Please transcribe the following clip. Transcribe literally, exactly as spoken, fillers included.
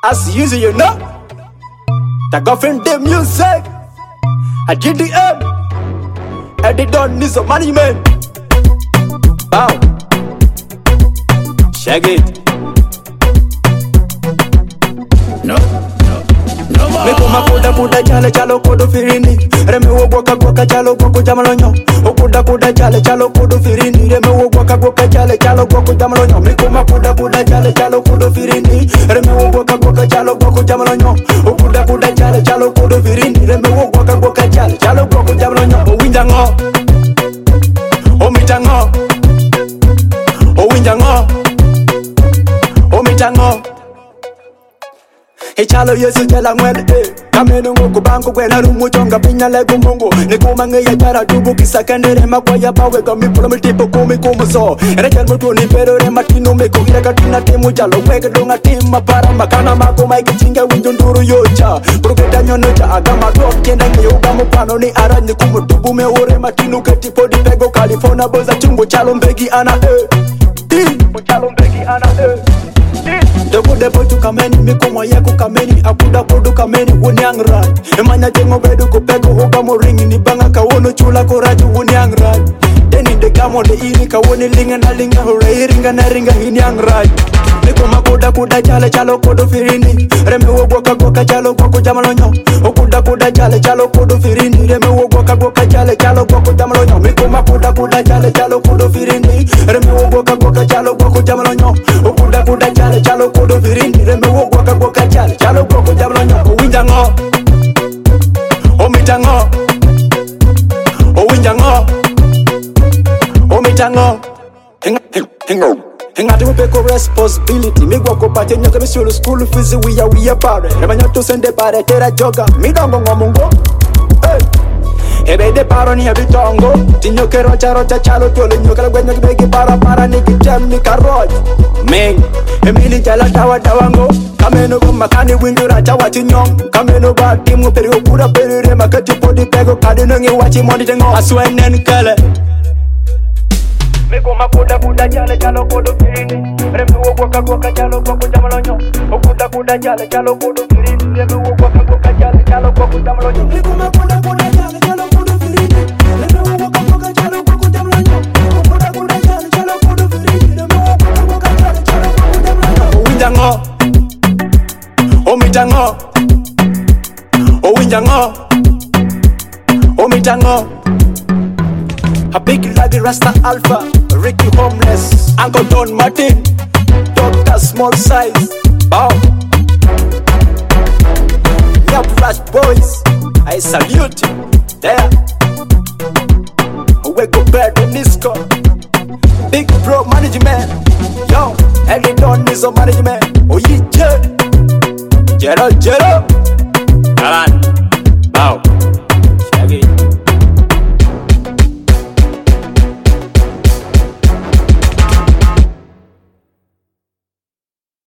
As usual, you know, the girlfriend the music, I did the M, and they don't need some money, man. Bow, shag it. No, no, no more. Me kuma kuda kuda chale chalo kudu firini. Reme wo boka boka chalo boku jamalonyo. O kuda kuda chale chalo kudu firini. Reme wo boka boka chale chalo boku jamalonyo. Me kuma kuda kuda chale chalo kudu firini. Reme wo boka boka chalo boku jamalonyo. O kuda kuda chale chalo kudu firini. Reme wo boka boka chale chalo boku jamalonyo. O winja ngo, o mita ngo, o winja ngo, o mita ngo. Echalo yesu jela ngwele eh. Kameno ngoko banko kwena rumu chonga pinya lego mungu. Nikuma ngeya jara tubu kisakandere makwaya bawe kami pula mitipo kumi kumuso. Erechal mutu ni pero re matino meko gira katina timu jalo wege donga tima para makana mako maiki chinga winjunduru yocha. Proketa nyonocha agama drop kenda nge ugamu pano ni aranye kumutubu me ore matino ketipo di pego California boza chungu chalo mbegi ana eh. Di chalo mbegi ana eh. Debo debo tu kameni mikomo yako kameni akuda kodu kameni unyangra emanya jengo bedu kopego hoga moringi ni banga kawono chula koraju unyangra deni de gamo de ini kawoni linga na linga hore ringa na ringa hinyangra niko makoda kuda chale chalo kodu firini reme wo boka boka chalo boko jamalonyo okuda kuda chale chalo kodu firini reme wo boka boka chale chalo boko jamalonyo niko makoda kuda chale chalo kodu firini reme wo boka boka chalo boko jamalonyo okuda kuda chale chalo kodu firini reme wo boka boka chale chalo boko jamalonyo o winja ngo o mita ngo o winja ngo o mita ngo hang hang Hinga tu peko responsibility. Mi guako pate nyoka mi solo school fees we are we are pare. Rema nyoto sende pare tera joga. Mi dongo ngomungo. Hey. Ebe de paro ni habitongo. Tinyo ke rocha rocha chalo tole nyoka la gwenyo kibegi para para ni kitem ni karoj. Ming. Emili jala tawa tawango. Kameno goma kani windu racha wachi nyong. Kameno ba timu peri okura peri rema kati podi pego kadi nongi wachi mondi tengo. Aswenen kele. Miko makuda kuda jale chalo kodo firini. Reme wo boka boka chalo boko jamalonyo. Okuda kuda jale chalo kodo firini. Reme wo boka boka jale chalo boko jamalonyo. Miko makuda kuda jale chalo kodo firini. Reme wo boka boka chalo boko jamalonyo. Okuda kuda jale chalo kodo firini. Reme wo boka boka jale chalo boko jamalonyo. O winja ngo, o mita ngo, o winja ngo, o mita ngo. A big laggy Rasta Alpha, Ricky Homeless, Uncle Don Martin, Doctor Small Size, Bow. Yup, Rush Boys, I salute you. There. We go back to Nisco. Big Bro Management. Yo, and they don't need some management. Oh, yeah, Jero, Jero. Alan, Bow.